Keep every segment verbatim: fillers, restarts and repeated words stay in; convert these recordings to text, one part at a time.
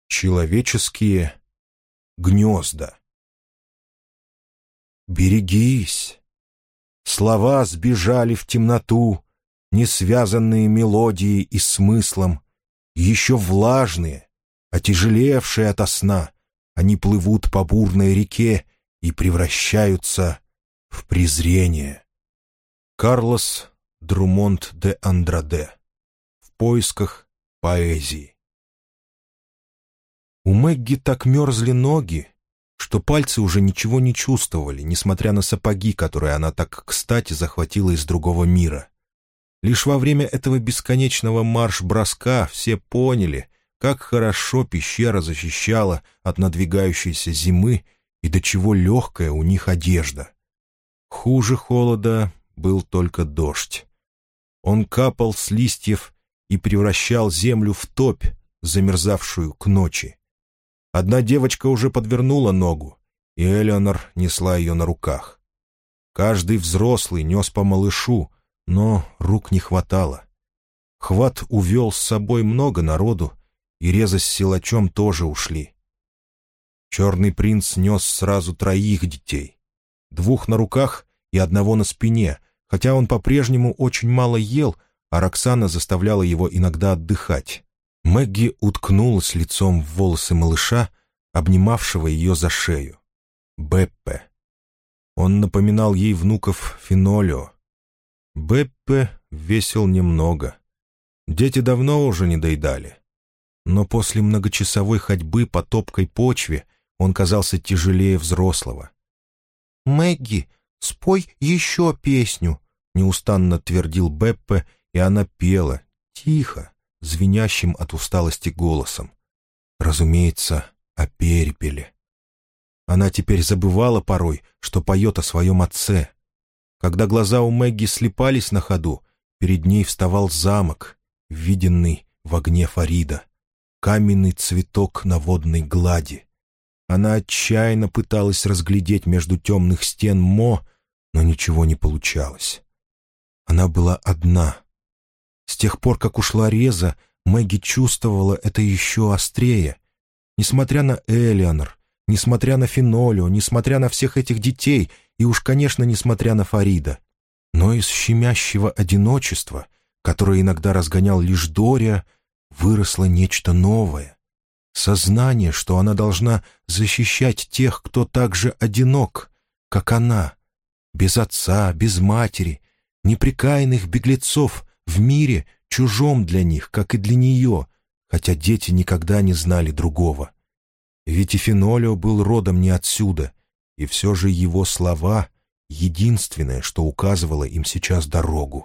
Человеческие гнезда. Берегись! Слова сбежали в темноту, несвязанные мелодией и смыслом, еще влажные, отяжелевшие ото сна, они плывут по бурной реке и превращаются в презрение. Карлос Друмонд де Андраде. В поисках поэзии. У Мэгги так мерзли ноги, что пальцы уже ничего не чувствовали, несмотря на сапоги, которые она так кстати захватила из другого мира. Лишь во время этого бесконечного марш-броска все поняли, как хорошо пещера защищала от надвигающейся зимы и до чего легкая у них одежда. Хуже холода был только дождь. Он капал с листьев и превращал землю в топь, замерзавшую к ночи. Одна девочка уже подвернула ногу, и Элеонор несла ее на руках. Каждый взрослый нес по малышу, но рук не хватало. Хват увел с собой много народу, и Реза с силачом тоже ушли. Черный принц нес сразу троих детей. Двух на руках и одного на спине, хотя он по-прежнему очень мало ел, а Роксана заставляла его иногда отдыхать. Мэгги уткнулась лицом в волосы малыша, обнимавшего ее за шею. Беппе. Он напоминал ей внуков Финолео. Беппе весил немного. Дети давно уже не доедали. Но после многочасовой ходьбы по топкой почве он казался тяжелее взрослого. «Мэгги, спой еще песню», — неустанно твердил Беппе, и она пела, тихо, звенящим от усталости голосом. Разумеется, о перепеле. Она теперь забывала порой, что поет о своем отце. Когда глаза у Мэгги слипались на ходу, перед ней вставал замок, виденный в огне Фарида, каменный цветок на водной глади. Она отчаянно пыталась разглядеть между темных стен Мо, но ничего не получалось. Она была одна. С тех пор, как ушла Реза, Мэгги чувствовала это еще острее. Несмотря на Элеонор, несмотря на Финолео, несмотря на всех этих детей и уж, конечно, несмотря на Фарида. Но из щемящего одиночества, которое иногда разгонял лишь Дориа, выросло нечто новое. Сознание, что она должна защищать тех, кто так же одинок, как она, без отца, без матери, непрекаянных беглецов в мире, чужом для них, как и для нее, хотя дети никогда не знали другого. Ведь и Финолео был родом не отсюда, и все же его слова — единственное, что указывало им сейчас дорогу.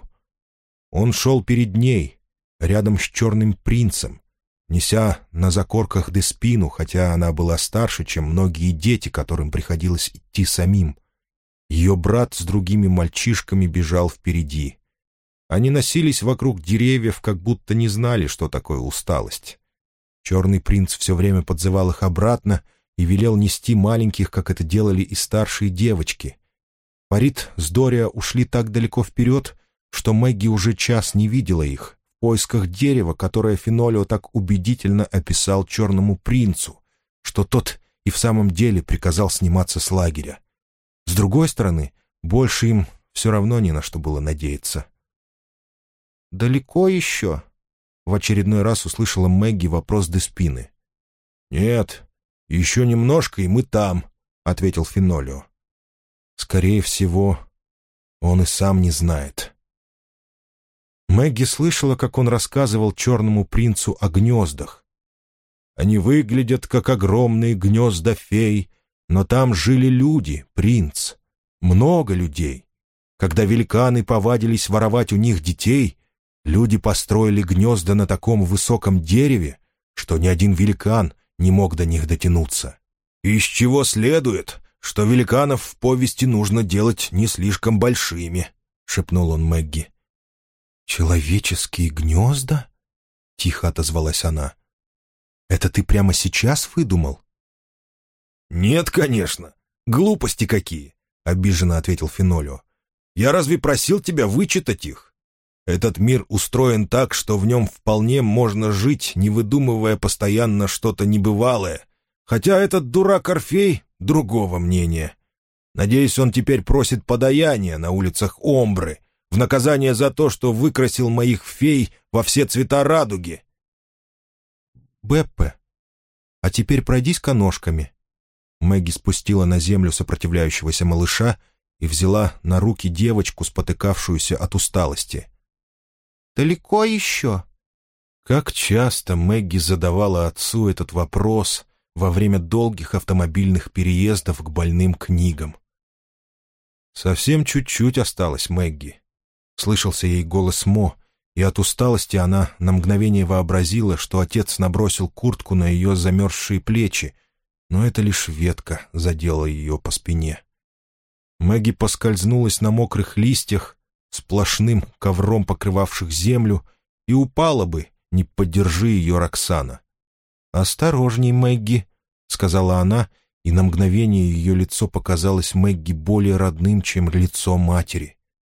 Он шел перед ней, рядом с черным принцем, неся на закорках Деспину, хотя она была старше, чем многие дети, которым приходилось идти самим. Ее брат с другими мальчишками бежал впереди. Они носились вокруг деревьев, как будто не знали, что такое усталость. Черный принц все время подзывал их обратно и велел нести маленьких, как это делали и старшие девочки. Фарид с Дориа ушли так далеко вперед, что Мэгги уже час не видела их, в поисках дерева, которое Финолео так убедительно описал черному принцу, что тот и в самом деле приказал сниматься с лагеря. С другой стороны, больше им все равно не на что было надеяться. «Далеко еще?» — в очередной раз услышала Мэгги вопрос Деспины. «Нет, еще немножко, и мы там», — ответил Финолео. «Скорее всего, он и сам не знает». Мэгги слышала, как он рассказывал черному принцу о гнездах. «Они выглядят, как огромные гнезда фей, но там жили люди, принц, много людей. Когда великаны повадились воровать у них детей, люди построили гнезда на таком высоком дереве, что ни один великан не мог до них дотянуться. Из чего следует, что великанов в повести нужно делать не слишком большими», — шепнул он Мэгги. «Человеческие гнезда?» — тихо отозвалась она. «Это ты прямо сейчас выдумал?» «Нет, конечно. Глупости какие!» — обиженно ответил Финолео. «Я разве просил тебя вычитать их? Этот мир устроен так, что в нем вполне можно жить, не выдумывая постоянно что-то небывалое. Хотя этот дурак Орфей другого мнения. Надеюсь, он теперь просит подаяния на улицах Омбры, в наказание за то, что выкрасил моих фей во все цвета радуги. «Беппе, а теперь пройдись-ка ножками». Мэгги спустила на землю сопротивляющегося малыша и взяла на руки девочку, спотыкавшуюся от усталости. «Далеко еще?» Как часто Мэгги задавала отцу этот вопрос во время долгих автомобильных переездов к больным книгам. «Совсем чуть-чуть осталось, Мэгги», — слышался ей голос Мо, и от усталости она на мгновение вообразила, что отец набросил куртку на ее замерзшие плечи, но это лишь ветка задела ее по спине. Мэгги поскользнулась на мокрых листьях, сплошным ковром покрывавших землю, и упала бы, не поддержи ее Роксана. «Осторожней, Мэгги», — сказала она, и на мгновение ее лицо показалось Мэгги более родным, чем лицо матери.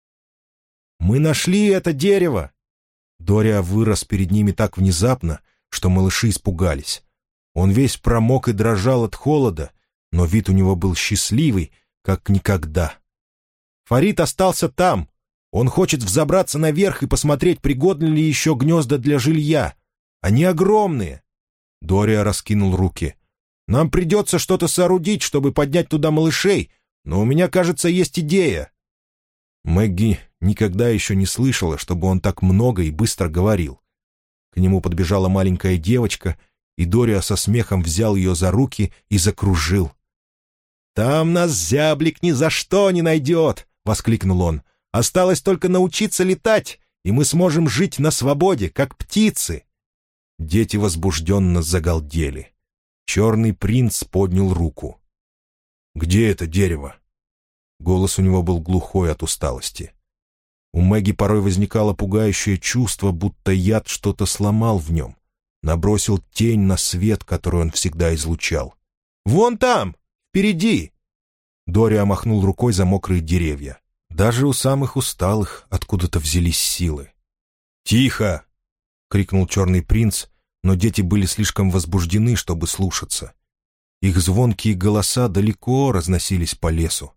«Мы нашли это дерево!» Дориа вырос перед ними так внезапно, что малыши испугались. Он весь промок и дрожал от холода, но вид у него был счастливый, как никогда. «Фарид остался там. Он хочет взобраться наверх и посмотреть, пригодны ли еще гнезда для жилья. Они огромные!» Дориа раскинул руки. «Нам придется что-то соорудить, чтобы поднять туда малышей, но у меня, кажется, есть идея». Мэгги никогда еще не слышала, чтобы он так много и быстро говорил. К нему подбежала маленькая девочка, и Дориа со смехом взял ее за руки и закружил. «Там нас зяблик ни за что не найдет!» — воскликнул он. «Осталось только научиться летать, и мы сможем жить на свободе, как птицы!» Дети возбужденно загалдели. Черный принц поднял руку. «Где это дерево?» Голос у него был глухой от усталости. У Мэгги порой возникало пугающее чувство, будто яд что-то сломал в нем, набросил тень на свет, который он всегда излучал. «Вон там! Впереди!» Дориа махнул рукой за мокрые деревья. Даже у самых усталых откуда-то взялись силы. «Тихо!» — крикнул черный принц, но дети были слишком возбуждены, чтобы слушаться. Их звонкие голоса далеко разносились по лесу.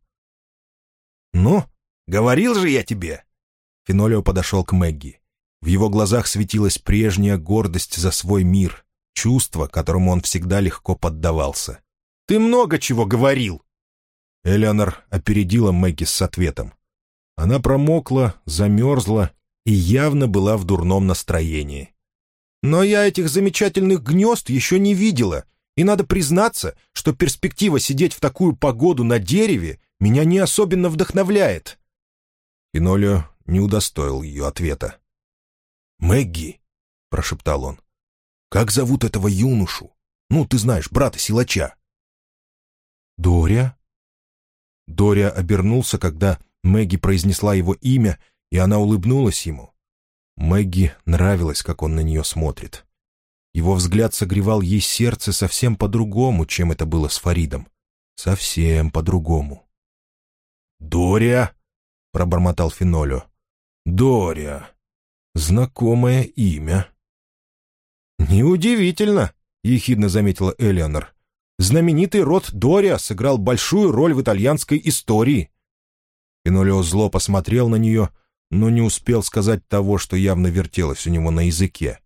«Ну, говорил же я тебе!» Фенолио подошел к Мэгги. В его глазах светилась прежняя гордость за свой мир, чувство, которому он всегда легко поддавался. «Ты много чего говорил!» Элеонор опередила Мэгги с ответом. Она промокла, замерзла и явно была в дурном настроении. «Но я этих замечательных гнезд еще не видела, и надо признаться, что перспектива сидеть в такую погоду на дереве меня не особенно вдохновляет». Фенолио не удостоил ее ответа. «Мэгги», — прошептал он, — «как зовут этого юношу? Ну, ты знаешь, брата-силача». «Доря?» Доря обернулся, когда Мэгги произнесла его имя, и она улыбнулась ему. Мэгги нравилось, как он на нее смотрит. Его взгляд согревал ей сердце совсем по-другому, чем это было с Фаридом. Совсем по-другому. «Доря?» — пробормотал Фенолио. «Доря. Знакомое имя». «Неудивительно», — ехидно заметила Элеонор. «Знаменитый род Доря сыграл большую роль в итальянской истории». Фенолио зло посмотрел на нее, но не успел сказать того, что явно вертелось у него на языке.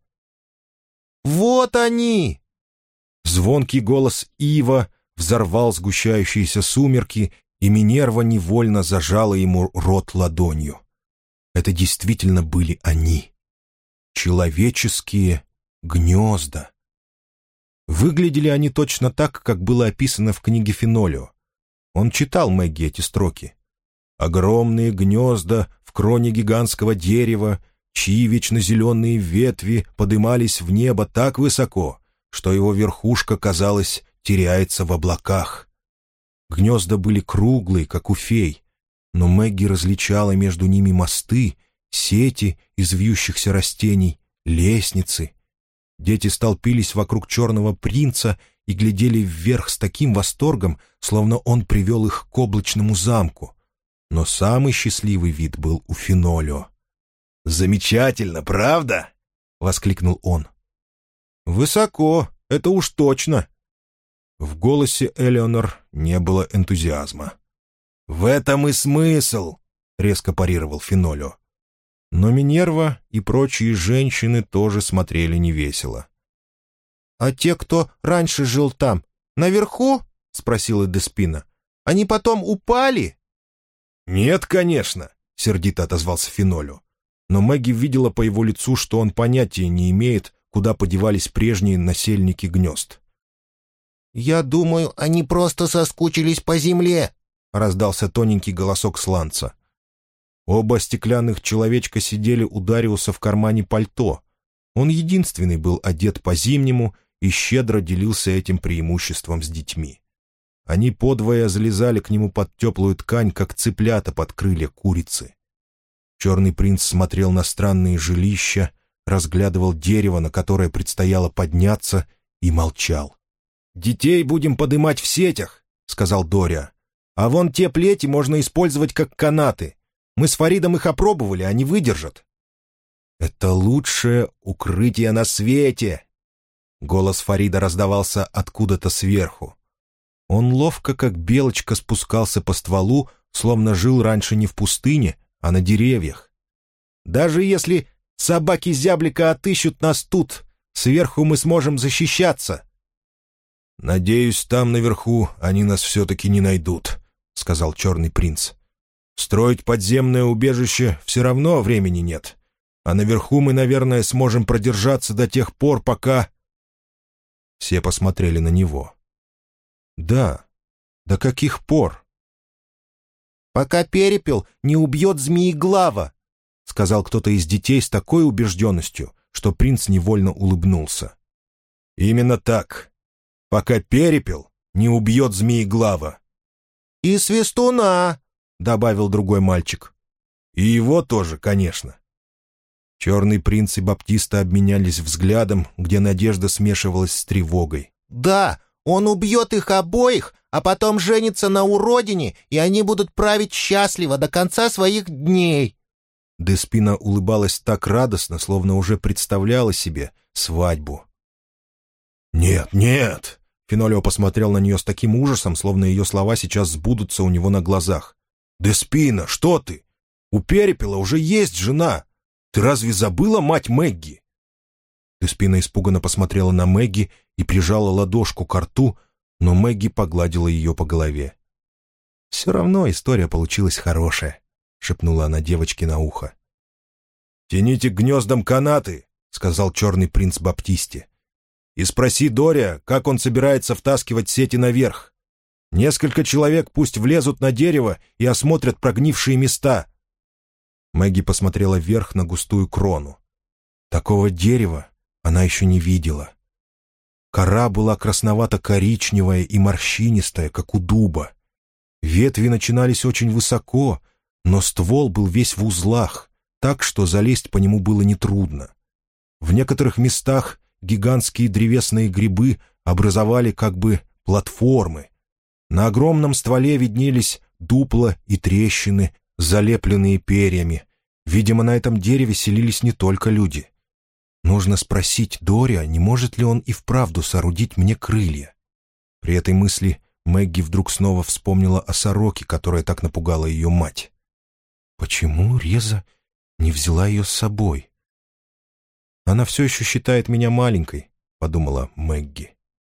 «Вот они!» Звонкий голос Ива взорвал сгущающиеся сумерки, и Минерва невольно зажала ему рот ладонью. Это действительно были они. Человеческие гнезда. Выглядели они точно так, как было описано в книге Фенолио. Он читал Мэгги эти строки. «Огромные гнезда в кроне гигантского дерева, чьи вечно зеленые ветви подымались в небо так высоко, что его верхушка, казалось, теряется в облаках». Гнезда были круглые, как у фей, но Мэгги различала между ними мосты, сети из вьющихся растений, лестницы. Дети столпились вокруг черного принца и глядели вверх с таким восторгом, словно он привел их к облачному замку. Но самый счастливый вид был у Фенолио. «Замечательно, правда?» — воскликнул он. «Высоко, это уж точно». В голосе Элеонор не было энтузиазма. «В этом и смысл», — резко парировал Фенолио. Но Минерва и прочие женщины тоже смотрели невесело. «А те, кто раньше жил там, наверху?» — спросила Деспина. «Они потом упали?» «Нет, конечно», — сердито отозвался Фенолио. Но Мэгги видела по его лицу, что он понятия не имеет, куда подевались прежние насельники гнезд. «Я думаю, они просто соскучились по земле», — раздался тоненький голосок сланца. Оба стеклянных человечка сидели у Дариуса в кармане пальто. Он единственный был одет по-зимнему и щедро делился этим преимуществом с детьми. Они подвое залезали к нему под теплую ткань, как цыплята под крылья курицы. Черный принц смотрел на странные жилища, разглядывал дерево, на которое предстояло подняться, и молчал. «Детей будем подымать в сетях», — сказал Дориа. «А вон те плети можно использовать как канаты. Мы с Фаридом их опробовали, они выдержат». «Это лучшее укрытие на свете!» Голос Фарида раздавался откуда-то сверху. Он ловко, как белочка, спускался по стволу, словно жил раньше не в пустыне, а на деревьях. «Даже если собаки зяблика отыщут нас тут, сверху мы сможем защищаться». «Надеюсь, там наверху они нас все-таки не найдут», — сказал Черный принц. «Строить подземное убежище все равно времени нет, а наверху мы, наверное, сможем продержаться до тех пор, пока...» Все посмотрели на него. «Да, до каких пор?» «Пока перепел не убьет змееглава», — сказал кто-то из детей с такой убежденностью, что принц невольно улыбнулся. «Именно так. Пока перепел не убьет змееглава». «И свистуна», — добавил другой мальчик. «И его тоже, конечно». Черный принц и Баптиста обменялись взглядом, где надежда смешивалась с тревогой. «Да, он убьет их обоих, а потом женится на уродине, и они будут править счастливо до конца своих дней». Деспина улыбалась так радостно, словно уже представляла себе свадьбу. «Нет, нет!» — Фенолио посмотрел на нее с таким ужасом, словно ее слова сейчас сбудутся у него на глазах. «Деспина, что ты? У Перепела уже есть жена. Ты разве забыла мать Мэгги?» Деспина испуганно посмотрела на Мэгги и прижала ладошку к рту, но Мэгги погладила ее по голове. «Все равно история получилась хорошая», — шепнула она девочке на ухо. «Тяните к гнездам канаты», — сказал черный принц Баптисте. «И спроси Дориа, как он собирается втаскивать сети наверх. Несколько человек пусть влезут на дерево и осмотрят прогнившие места». Мэгги посмотрела вверх на густую крону. Такого дерева она еще не видела. Кора была красновато-коричневая и морщинистая, как у дуба. Ветви начинались очень высоко, но ствол был весь в узлах, так что залезть по нему было нетрудно. В некоторых местах гигантские древесные грибы образовали как бы платформы. На огромном стволе виднелись дупла и трещины, залепленные перьями. Видимо, на этом дереве селились не только люди. Нужно спросить Дориа, не может ли он и вправду соорудить мне крылья. При этой мысли Мэгги вдруг снова вспомнила о сороке, которая так напугала ее мать. Почему Реза не взяла ее с собой? «Она все еще считает меня маленькой», — подумала Мэгги.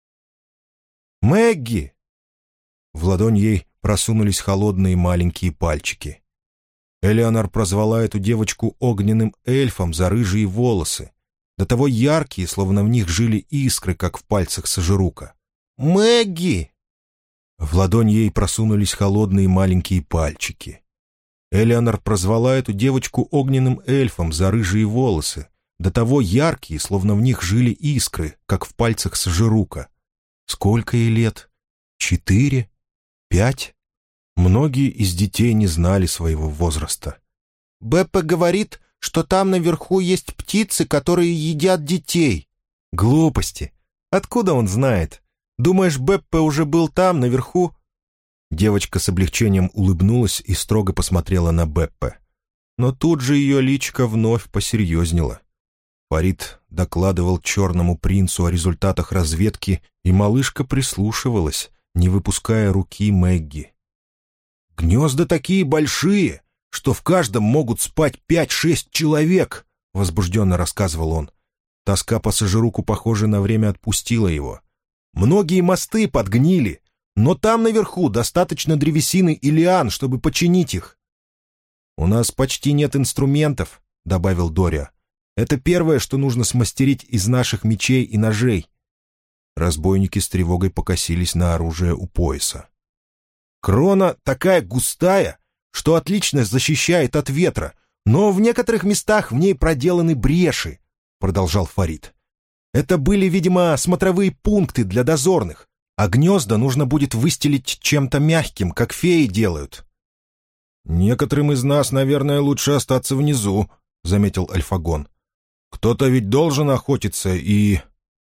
«Мэгги!» В ладонь ей просунулись холодные маленькие пальчики. Элеонор прозвала эту девочку огненным эльфом за рыжие волосы, до того яркие, словно в них жили искры, как в пальцах Сажирука. «Мэгги!» В ладонь ей просунулись холодные маленькие пальчики. Элеонор прозвала эту девочку огненным эльфом за рыжие волосы, до того яркие, словно в них жили искры, как в пальцах Сажирука. Сколько ей лет? Четыре? Пять? Многие из детей не знали своего возраста. «Беппа говорит, что там наверху есть птицы, которые едят детей». «Глупости! Откуда он знает? Думаешь, Беппа уже был там, наверху?» Девочка с облегчением улыбнулась и строго посмотрела на Беппе. Но тут же ее личико вновь посерьезнело. Фарид докладывал черному принцу о результатах разведки, и малышка прислушивалась, не выпуская руки Мэгги. «Гнезда такие большие, что в каждом могут спать пять-шесть человек», — возбужденно рассказывал он. Тоска по Сажируку, похоже, на время отпустила его. «Многие мосты подгнили, но там наверху достаточно древесины и лиан, чтобы починить их». «У нас почти нет инструментов», — добавил Дориа. «Это первое, что нужно смастерить из наших мечей и ножей». Разбойники с тревогой покосились на оружие у пояса. «Крона такая густая, что отлично защищает от ветра, но в некоторых местах в ней проделаны бреши», — продолжал Фарид. «Это были, видимо, смотровые пункты для дозорных, а гнезда нужно будет выстелить чем-то мягким, как феи делают». «Некоторым из нас, наверное, лучше остаться внизу», — заметил Альфагон. «Кто-то ведь должен охотиться и...»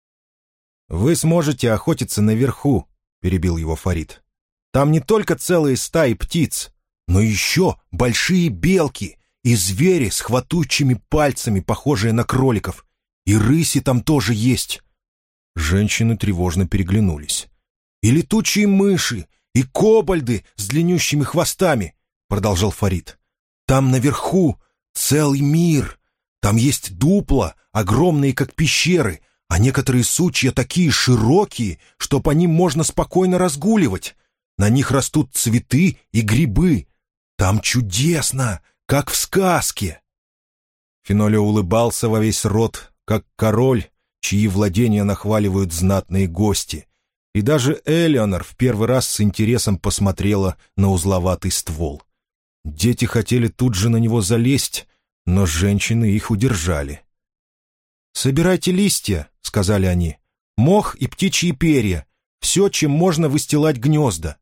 «Вы сможете охотиться наверху», — перебил его Фарид. «Там не только целые стаи птиц, но еще большие белки и звери с хватучими пальцами, похожие на кроликов. И рыси там тоже есть». Женщины тревожно переглянулись. «И летучие мыши, и кобальды с длиннющими хвостами», — продолжал Фарид. «Там наверху целый мир. Там есть дупла, огромные, как пещеры, а некоторые сучья такие широкие, что по ним можно спокойно разгуливать. На них растут цветы и грибы. Там чудесно, как в сказке». Фенолио улыбался во весь рот, как король, чьи владения нахваливают знатные гости. И даже Элеонор в первый раз с интересом посмотрела на узловатый ствол. Дети хотели тут же на него залезть, но женщины их удержали. «Собирайте листья», — сказали они, — «мох и птичьи перья, все, чем можно выстилать гнезда».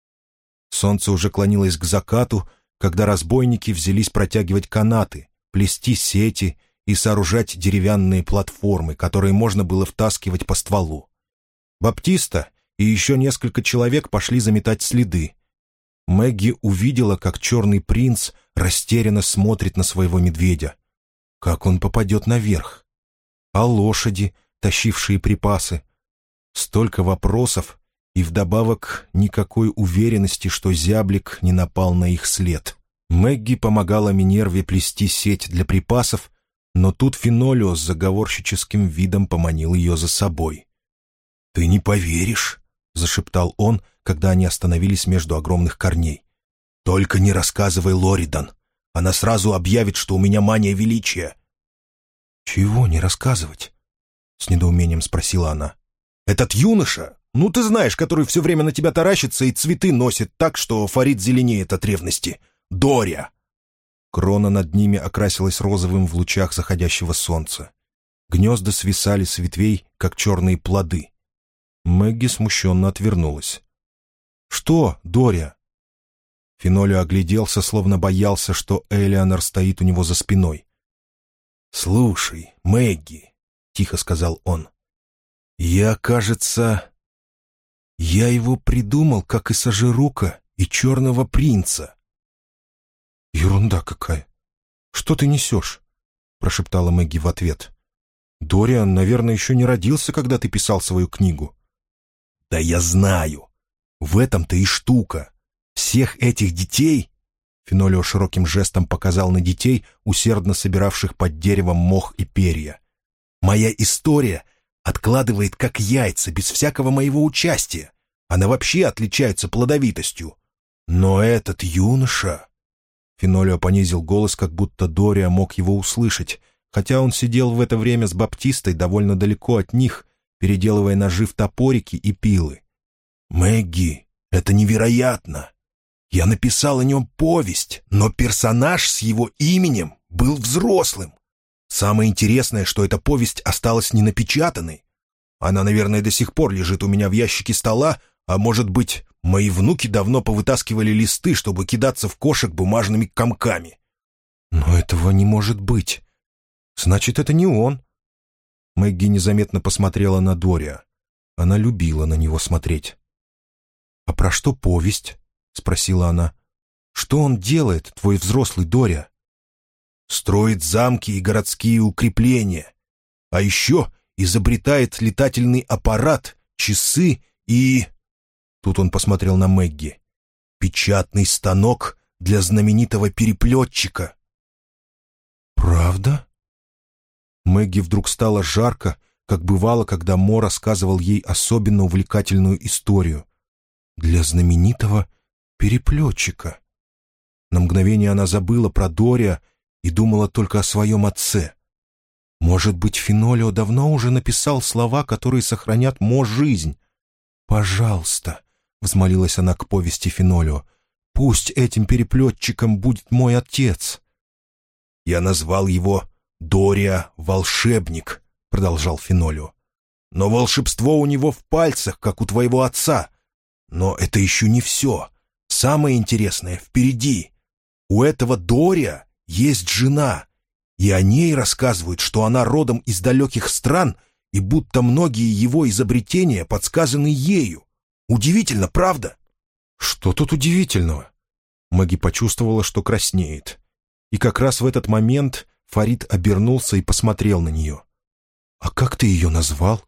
Солнце уже клонилось к закату, когда разбойники взялись протягивать канаты, плести сети и сооружать деревянные платформы, которые можно было втаскивать по стволу. Баптиста и еще несколько человек пошли заметать следы. Мэгги увидела, как черный принц растерянно смотрит на своего медведя. Как он попадет наверх? А лошади, тащившие припасы? Столько вопросов, и вдобавок никакой уверенности, что зяблик не напал на их след. Мэгги помогала Минерве плести сеть для припасов, но тут Фенолио с заговорщическим видом поманил ее за собой. «Ты не поверишь», — зашептал он, когда они остановились между огромных корней. «Только не рассказывай Лоридан. Она сразу объявит, что у меня мания величия». «Чего не рассказывать?» — с недоумением спросила она. «Этот юноша, ну ты знаешь, который все время на тебя таращится и цветы носит так, что Фарид зеленеет от ревности. Дориа!» Крона над ними окрасилась розовым в лучах заходящего солнца. Гнезда свисали с ветвей, как черные плоды. Мэгги смущенно отвернулась. «Что, Дориа?» Фенолио огляделся, словно боялся, что Элеонор стоит у него за спиной. «Слушай, Мэгги», — тихо сказал он, — «я, кажется, я его придумал, как и Сажирука, и Черного принца». «Ерунда какая! Что ты несешь?» — прошептала Мэгги в ответ. «Дориан, наверное, еще не родился, когда ты писал свою книгу». «Да я знаю! В этом-то и штука! Всех этих детей...» Фенолио широким жестом показал на детей, усердно собиравших под деревом мох и перья. «Моя история откладывает как яйца, без всякого моего участия. Она вообще отличается плодовитостью. Но этот юноша...» Фенолио понизил голос, как будто Дориа мог его услышать, хотя он сидел в это время с Баптистой довольно далеко от них, переделывая ножи в топорики и пилы. «Мэгги, это невероятно! Я написал о нем повесть, но персонаж с его именем был взрослым. Самое интересное, что эта повесть осталась ненапечатанной. Она, наверное, до сих пор лежит у меня в ящике стола, а может быть, мои внуки давно повытаскивали листы, чтобы кидаться в кошек бумажными комками». «Но этого не может быть. Значит, это не он». Мэгги незаметно посмотрела на Дориа. Она любила на него смотреть. «А про что повесть?» — спросила она. «Что он делает, твой взрослый Дориа?» строит замки и городские укрепления. А еще изобретает летательный аппарат, часы и...» Тут он посмотрел на Мэгги. «Печатный станок для знаменитого переплетчика». «Правда?» Мэгги вдруг стало жарко, как бывало, когда Мо рассказывал ей особенно увлекательную историю. «Для знаменитого переплетчика». На мгновение она забыла про Дориа и думала только о своем отце. Может быть, Фенолио давно уже написал слова, которые сохранят Мо жизнь. «Пожалуйста», — взмолилась она к повести Фенолио, — «пусть этим переплетчиком будет мой отец». «Я назвал его Дориа Волшебник», — продолжал Фенолио. «Но волшебство у него в пальцах, как у твоего отца. Но это еще не все. Самое интересное впереди. У этого Дориа есть жена, и о ней рассказывают, что она родом из далеких стран, и будто многие его изобретения подсказаны ею. Удивительно, правда?» «Что тут удивительного?» Мэгги почувствовала, что краснеет. И как раз в этот момент Фарид обернулся и посмотрел на нее. «А как ты ее назвал?»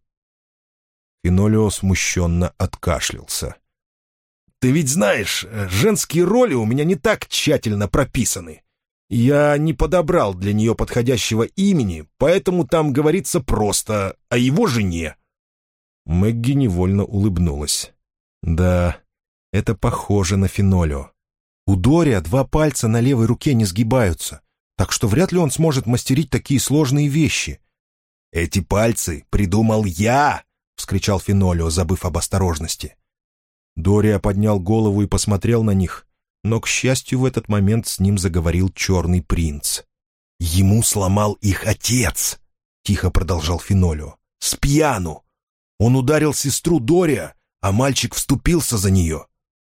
Фенолио смущенно откашлялся. «Ты ведь знаешь, женские роли у меня не так тщательно прописаны. Я не подобрал для нее подходящего имени, поэтому там говорится просто о его жене». Мэгги невольно улыбнулась. «Да, это похоже на Фенолио. У Дориа два пальца на левой руке не сгибаются, так что вряд ли он сможет мастерить такие сложные вещи». «Эти пальцы придумал я!» — вскричал Фенолио, забыв об осторожности. Дориа поднял голову и посмотрел на них, но, к счастью, в этот момент с ним заговорил черный принц. «Ему сломал их отец!» — тихо продолжал Фенолио. «С пьяну! Он ударил сестру Дориа, а мальчик вступился за нее».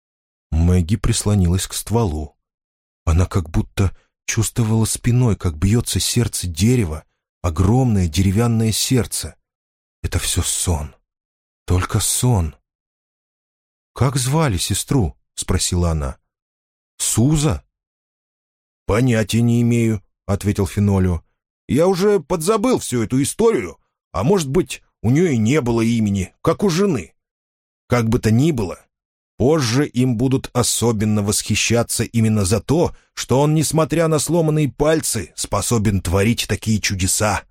Мэгги прислонилась к стволу. Она как будто чувствовала спиной, как бьется сердце дерева, огромное деревянное сердце. Это все сон. Только сон. «Как звали сестру?» — спросила она. «Суза?» «Понятия не имею», — ответил Фенолио. «Я уже подзабыл всю эту историю, а может быть, у нее и не было имени, как у жены. Как бы то ни было, позже им будут особенно восхищаться именно за то, что он, несмотря на сломанные пальцы, способен творить такие чудеса».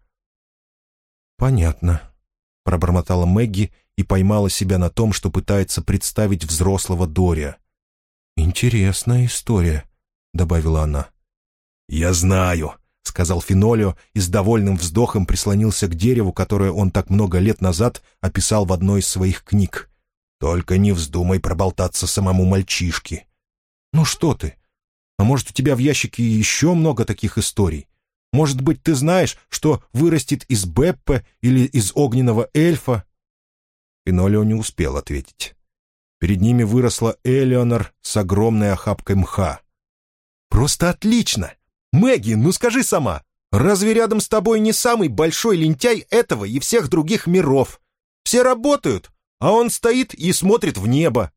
«Понятно», — пробормотала Мэгги и поймала себя на том, что пытается представить взрослого Дориа. «Интересная история», — добавила она. «Я знаю», — сказал Фенолио и с довольным вздохом прислонился к дереву, которое он так много лет назад описал в одной из своих книг. «Только не вздумай проболтаться самому мальчишке». «Ну что ты? А может, у тебя в ящике еще много таких историй? Может быть, ты знаешь, что вырастет из Беппе или из огненного эльфа?» Фенолио не успел ответить. Перед ними выросла Элеонор с огромной охапкой мха. «Просто отлично! Мэгги, ну скажи сама, разве рядом с тобой не самый большой лентяй этого и всех других миров? Все работают, а он стоит и смотрит в небо».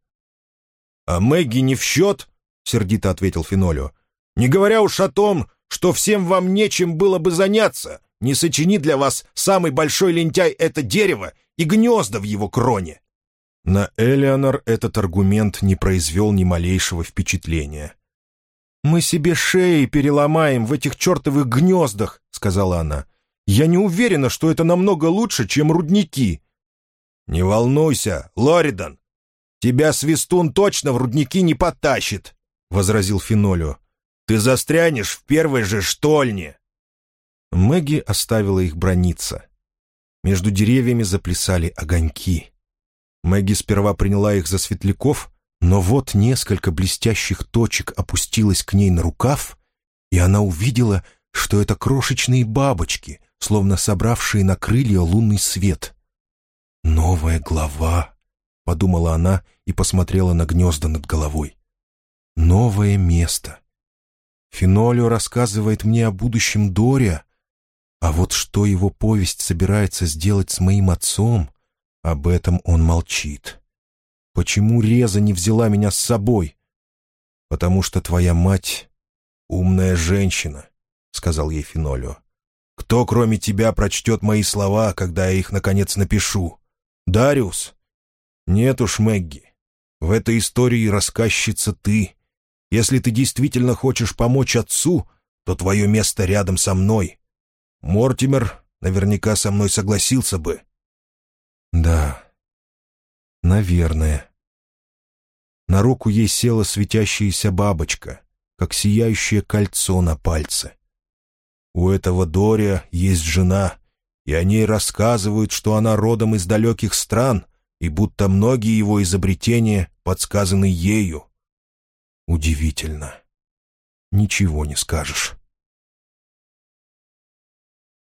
«А Мэгги не в счет?» — сердито ответил Фенолио. «Не говоря уж о том, что всем вам нечем было бы заняться, не сочини для вас самый большой лентяй это дерево и гнезда в его кроне». На Элеонор этот аргумент не произвел ни малейшего впечатления. «Мы себе шеи переломаем в этих чертовых гнездах», — сказала она. «Я не уверена, что это намного лучше, чем рудники». «Не волнуйся, Лоридан, тебя свистун точно в рудники не потащит», — возразил Фенолио. «Ты застрянешь в первой же штольне». Мэгги оставила их браниться. Между деревьями заплясали огоньки. Мэгги сперва приняла их за светляков, но вот несколько блестящих точек опустилось к ней на рукав, и она увидела, что это крошечные бабочки, словно собравшие на крылья лунный свет. «Новая глава», — подумала она и посмотрела на гнезда над головой. «Новое место. Фенолио рассказывает мне о будущем Дориа, а вот что его повесть собирается сделать с моим отцом, об этом он молчит. Почему Реза не взяла меня с собой? Потому что твоя мать — умная женщина, сказал ей Фенолио. «Кто, кроме тебя, прочтет мои слова, когда я их, наконец, напишу? Дариус? Нет уж, Мэгги. В этой истории рассказчица ты. Если ты действительно хочешь помочь отцу, то твое место рядом со мной. Мортимер наверняка со мной согласился бы». «Да, наверное». На руку ей села светящаяся бабочка, как сияющее кольцо на пальце. «У этого Дория есть жена, и о ней рассказывают, что она родом из далеких стран, и будто многие его изобретения подсказаны ею. Удивительно. Ничего не скажешь».